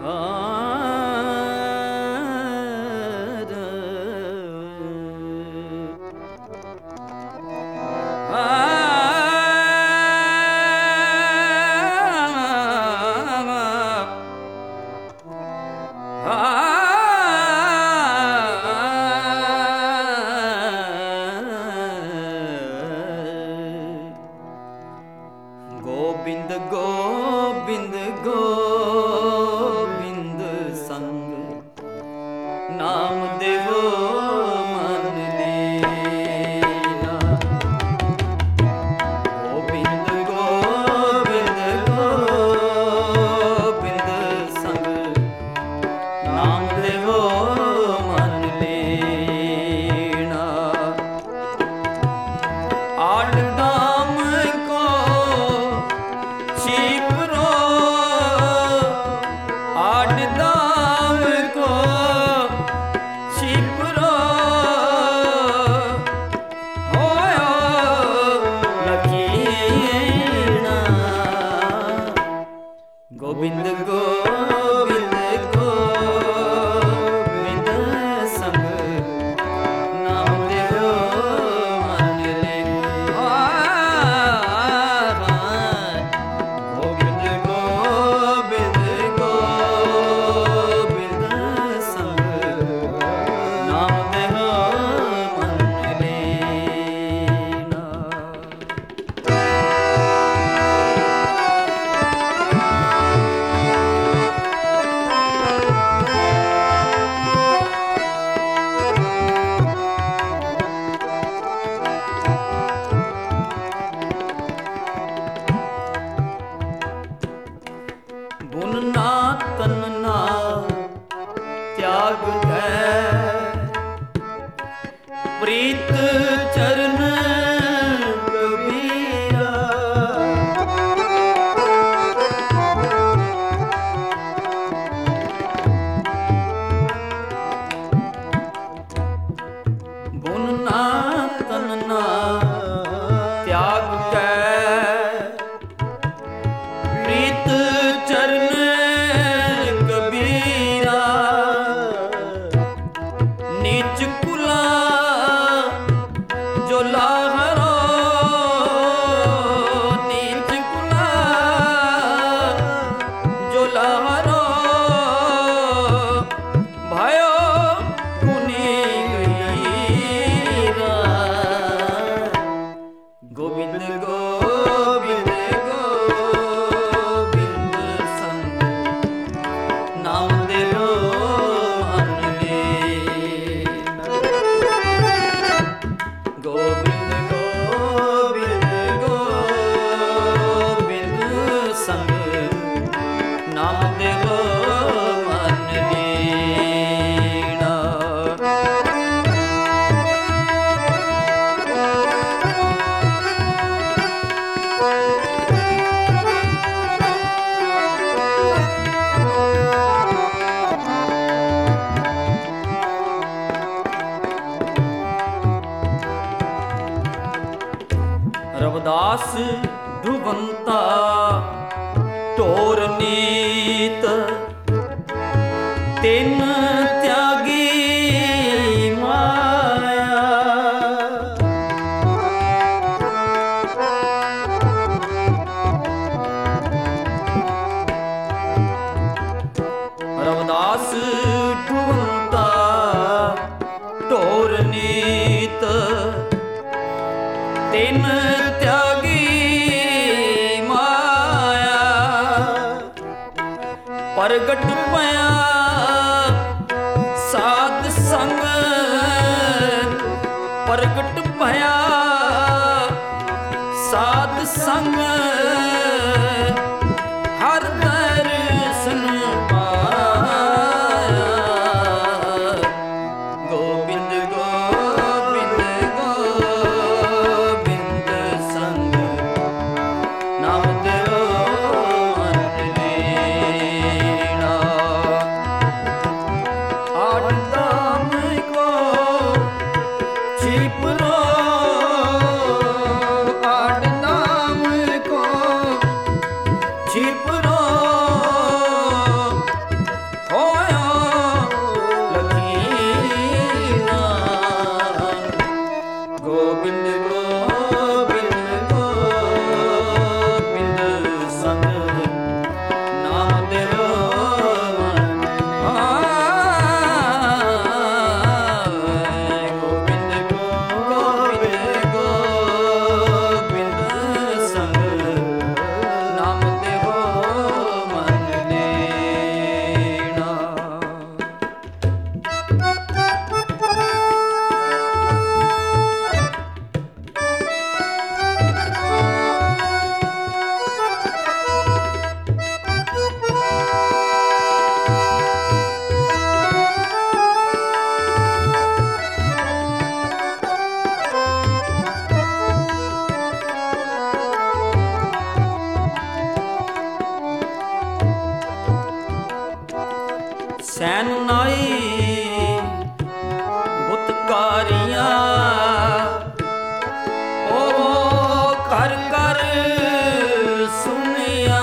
ਗੋਬਿੰਦ ਗੋਬਿੰਦ ਗੋਬਿੰਦ ਸੰਗ ਨਾਮ ਦੇਵੋ ਮਨ ਲੀਨਾ। ਗੋਬਿੰਦ ਗੋਬਿੰਦ ਗੋਬਿੰਦ ਸੰਗ ਨਾਮ ਦੇਵੋ ਮਨ ਲੀਨਾ। ਆਠ ਦਾਮ ਕੋ ਛੀਪਰੋ, ਆਠ ਦਾਮ ਕੋ ਛੀਪਰੋ ਹੋਇਓ ਲਖੀਣਾ। ਗੋਬਿੰਦ ਗੋਬਿੰਦ ਗੋਬਿੰਦ ਸੰਗ ਨਾਮ ਦੇਵੋ ਮਨ ਲੀਨਾ। ਗੋਬਿੰਦ ਗੋਬਿੰਦ ਗੋਬਿੰਦ ਸੰਗ ਨਾਮ ਦੇਵੋ ਮਨ ਲੀਨਾ। ਗੁਣ ਨਾ ਤਨ ਨਾ ਤਿਆਗ ਹੈ, ਪ੍ਰੀਤ ਚਰਨ ਕਬੀਰਾ। ਗੁਣ ਨਾ ਤਨ ਨਾ ਤਿਆਗ ਹੈ, ਪ੍ਰੀਤ ਚਰਨ ਕਬੀਰਾ। ਨੀਚ ਕੁਲਾ ਜੋ ਲਾਹਰੋ, ਨੀਚ ਕੁਲਾ ਜੋ ਲਾਹਰੋ ਭਾਇਓ ਗੁਨੀ ਗਈਰਾ। ਗੋਬਿੰਦ ਗੋਬਿੰਦ ਗੋਬਿੰਦ ਸੰਗ ਨਾਮ ਦੇਵੋ ਮਨ ਲੀਨਾ। ਗੋਬਿੰਦ ਗੋਬਿੰਦ ਗੋਬਿੰਦ ਸੰਗ ਨਾਮ ਦੇਵੋ ਮਨ ਲੀਨਾ। ਰਵਿਦਾਸ ਧੁਵੰਤਾ ਢੋਰ ਨੀਤ, ਤਿੰਨ ਤਿਆਗੀ ਮਾਇਆ। ਰਵਿਦਾਸ ਧੁਵੰਤਾ ਢੋਰ ਨੀਤ, ਤਿੰਨ ਤਿਆਗੀ ਮਾਇਆ। ਪ੍ਰਗਟ ਭਇਆ ਸਾਧ ਸੰਗ, ਪ੍ਰਗਟ ਭਇਆ ਸਾਧ ਸੰਗ ਹਰ ਦਰਸ਼ਨ ਪਾਇਆ। ਗੋਬਿੰਦ ਗੋਬਿੰਦ ਗੋਬਿੰਦ ਸੰਗ ਨਾਮ ਦੇਵੋ ਮਨ ਲੀਨਾ। ਆਠ ਦਾਮ ਕੋ ਛੀਪਰੋ, ਆਠ ਦਾਮ ਕੋ ਛੀਪਰੋ ਸੈਨ ਨਾਈ ਬੁੱਤਕਾਰੀਆਂ ਉਹ ਕਰ ਕਰ ਸੁਣਿਆ।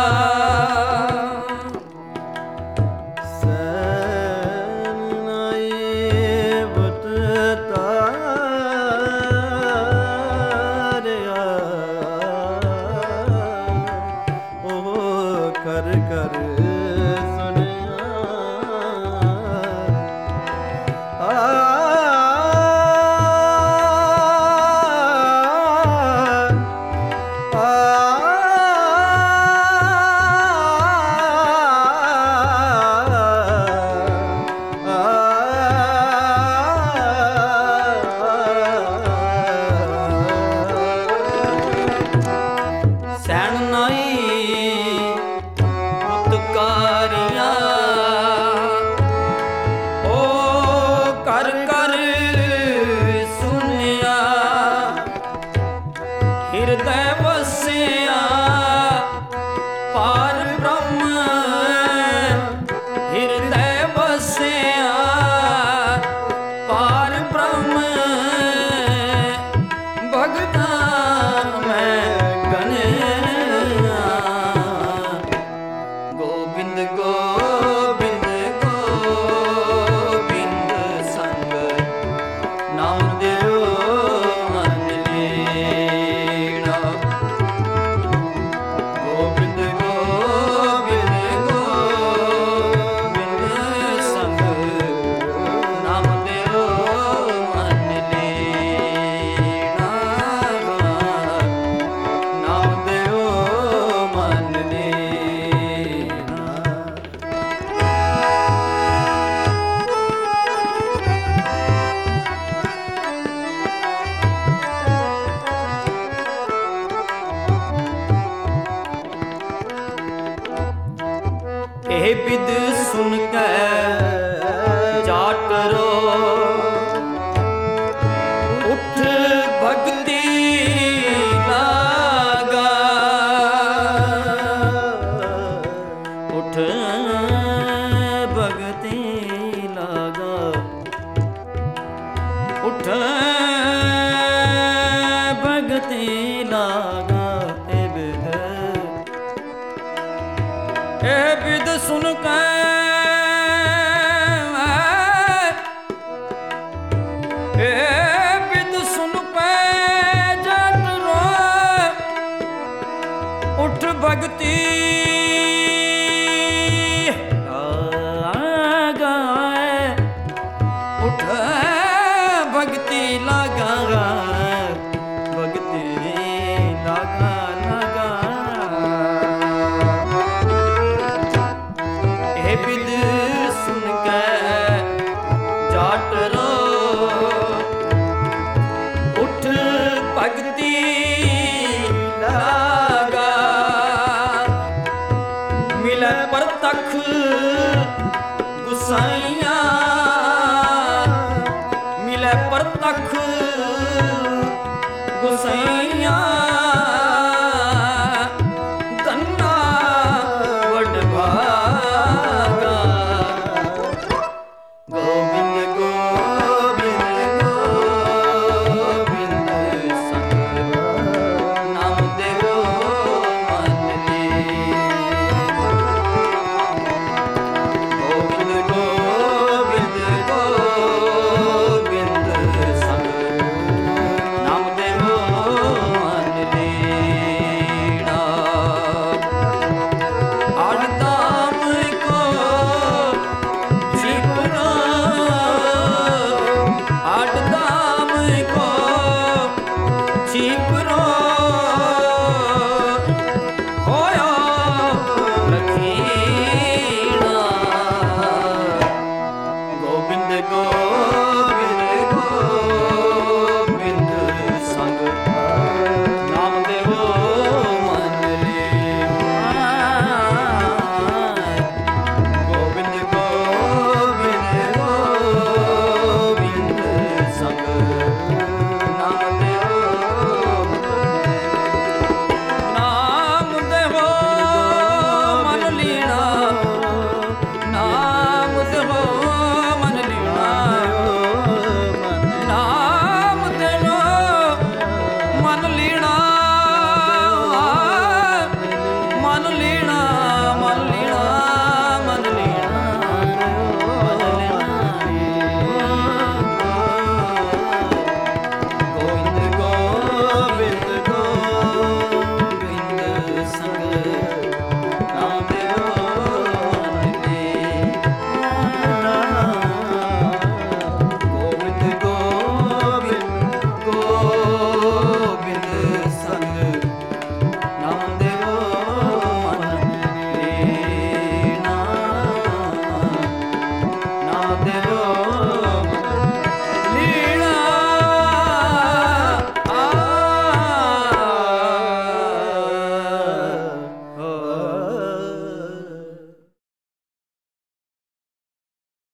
ਸੈਨ ਨਾਈ ਬੁੱਤਕਾਰੀਆਂ ਉਹ ਕਰ ਕਰ ਹਿਰਦੈ ਵਸਿਆ ਪਾਰ ਬ੍ਰਹਮ, ਹਿਰਦੈ ਵਸਿਆ ਪਾਰ ਬ੍ਰਹਮ, ਭਗਤਾ ਮੈਂ ਗਨਿਆ। ਗੋਬਿੰਦ ਗੋਬਿੰਦ ਗੋਬਿੰਦ ਸੰਗ ਨਾਮ ਦਿਓ ਇਹ ਬਿਦ ਸੁਨ ਕੇ ਜਾਟ ਰੋ ਉਠ ਭਗਤੀ ਲਾਗਾ, ਉਠ ਭਗਤੀ ਲਾਗਾ, ਉਠ ਭਗਤੀ ਲਾਗਾ। ਇਹ ਬਿਦ ਸੁਨ ਕੇ ਇਹ ਬਿਦ ਸੁਨ ਕੇ ਜਟ ਰੋਏ ਉਠ ਭਗਤੀ ਲਾਗਾ, ਉਠ ਭਗਤੀ ਲਾਗਾ, ਭਗਤੀ ਲਾਗਾ ਲਾਗਾ। ਬਿਦ ਸੁਨ ਕੇ ਜਾਟ ਰੋ ਉਠ ਭਗਤੀ ਲਾਗਾ, ਮਿਲੈ ਪਰਤਖ ਗੁਸਾਈਆਂ, ਮਿਲੈ ਪਰਤਖ ਗੁਸਾਈਆਂ, ਧੰਨਾ ਵਡ ਭਾਗਾ। ਗੋਬਿੰਦ ਗੋਬਿੰਦ ਗੋਬਿੰਦ ਸੰਗ ਨਾਮ ਦਿਓ ਮਨ ਲੀਨ। ਗੋਬਿੰਦ ਗੋਬਿੰਦ ਗੋਬਿੰਦ ਸੰਗ ਰੇ